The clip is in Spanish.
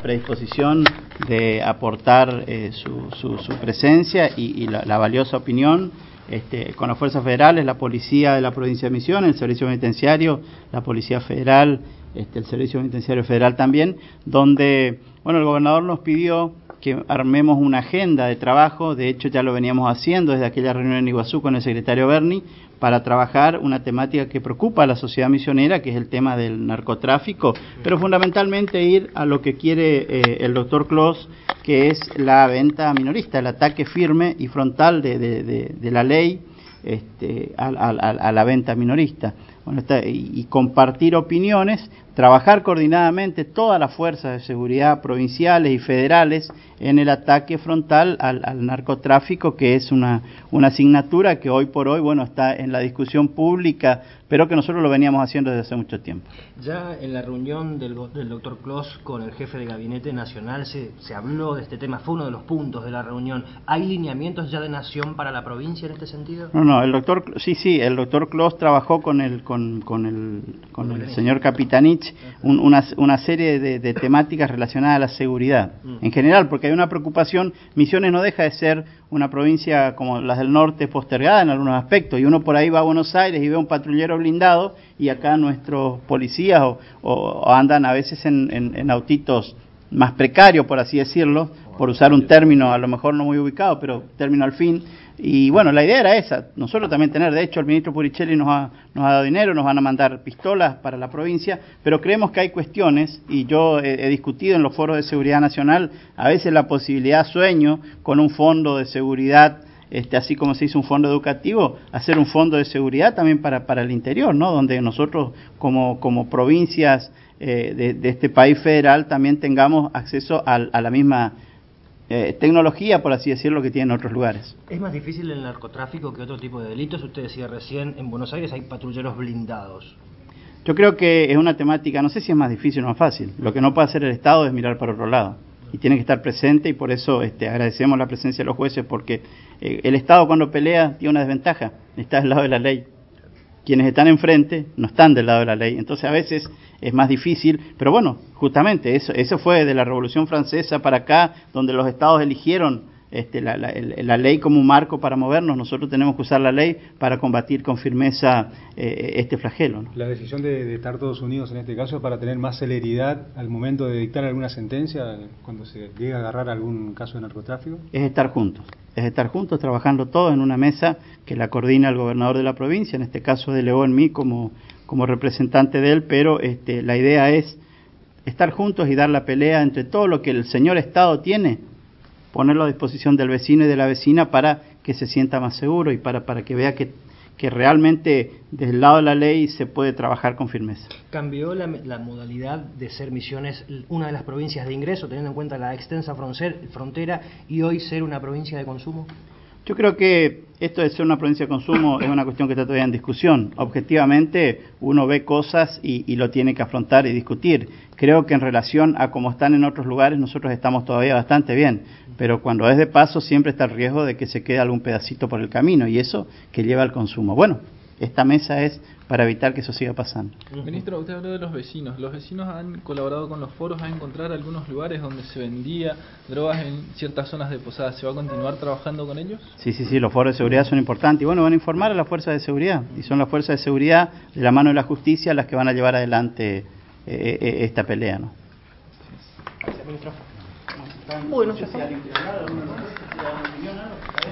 predisposición de aportar su presencia y la valiosa opinión con las fuerzas federales, la policía de la provincia de Misiones, el servicio penitenciario, la policía federal, el servicio penitenciario federal también, donde el gobernador nos pidió que armemos una agenda de trabajo. De hecho ya lo veníamos haciendo desde aquella reunión en Iguazú con el secretario Berni, para trabajar una temática que preocupa a la sociedad misionera, que es el tema del narcotráfico, pero fundamentalmente ir a lo que quiere el doctor Clos, que es la venta minorista, el ataque firme y frontal de la ley a la venta minorista. Y compartir opiniones, trabajar coordinadamente todas las fuerzas de seguridad provinciales y federales en el ataque frontal al narcotráfico, que es una asignatura que hoy por hoy está en la discusión pública, pero que nosotros lo veníamos haciendo desde hace mucho tiempo. Ya en la reunión del doctor Clos con el jefe de gabinete nacional se habló de este tema, fue uno de los puntos de la reunión. ¿Hay lineamientos ya de nación para la provincia en este sentido? No, el doctor Clos trabajó con el señor Capitanich una serie de temáticas relacionadas a la seguridad en general, porque hay una preocupación. Misiones no deja de ser una provincia como las del norte postergada en algunos aspectos, y uno por ahí va a Buenos Aires y ve un patrullero blindado, y acá nuestros policías o andan a veces en autitos más precarios, por así decirlo, por usar un término a lo mejor no muy ubicado, pero término al fin. Y la idea era esa, nosotros también tener, de hecho el ministro Puricelli nos ha dado dinero, nos van a mandar pistolas para la provincia, pero creemos que hay cuestiones, y yo he discutido en los foros de seguridad nacional, a veces la posibilidad, sueño, con un fondo de seguridad, así como se hizo un fondo educativo, hacer un fondo de seguridad también para el interior, ¿no? Donde nosotros como provincias de este país federal también tengamos acceso a la misma tecnología, por así decirlo, que tienen otros lugares. ¿Es más difícil el narcotráfico que otro tipo de delitos? Usted decía recién, en Buenos Aires hay patrulleros blindados. Yo creo que es una temática, no sé si es más difícil o más fácil. Lo que no puede hacer el Estado es mirar para otro lado, y tiene que estar presente, y por eso agradecemos la presencia de los jueces, porque el Estado cuando pelea tiene una desventaja, está del lado de la ley. Quienes están enfrente no están del lado de la ley, entonces a veces es más difícil, pero justamente eso fue de la Revolución Francesa para acá, donde los estados eligieron la ley como un marco para movernos. Nosotros tenemos que usar la ley para combatir con firmeza este flagelo, ¿no? La decisión de estar todos unidos en este caso es para tener más celeridad al momento de dictar alguna sentencia cuando se llegue a agarrar algún caso de narcotráfico. Es estar juntos trabajando todos en una mesa que la coordina el gobernador de la provincia, en este caso delegó en mí como representante de él, pero la idea es estar juntos y dar la pelea entre todo lo que el señor Estado tiene, ponerlo a disposición del vecino y de la vecina para que se sienta más seguro y para que vea que realmente desde el lado de la ley se puede trabajar con firmeza. ¿Cambió la modalidad de ser Misiones una de las provincias de ingreso, teniendo en cuenta la extensa frontera, y hoy ser una provincia de consumo? Yo creo que esto de ser una provincia de consumo es una cuestión que está todavía en discusión. Objetivamente uno ve cosas y lo tiene que afrontar y discutir. Creo que en relación a cómo están en otros lugares nosotros estamos todavía bastante bien, pero cuando es de paso siempre está el riesgo de que se quede algún pedacito por el camino, y eso que lleva al consumo. Esta mesa es para evitar que eso siga pasando. Ministro, usted habló de los vecinos. ¿Los vecinos han colaborado con los foros a encontrar algunos lugares donde se vendía drogas en ciertas zonas de Posadas? ¿Se va a continuar trabajando con ellos? Sí, los foros de seguridad son importantes. Y van a informar a las fuerzas de seguridad. Y son las fuerzas de seguridad, de la mano de la justicia, las que van a llevar adelante esta pelea, ¿no? Gracias, ministro. Bueno, ya está.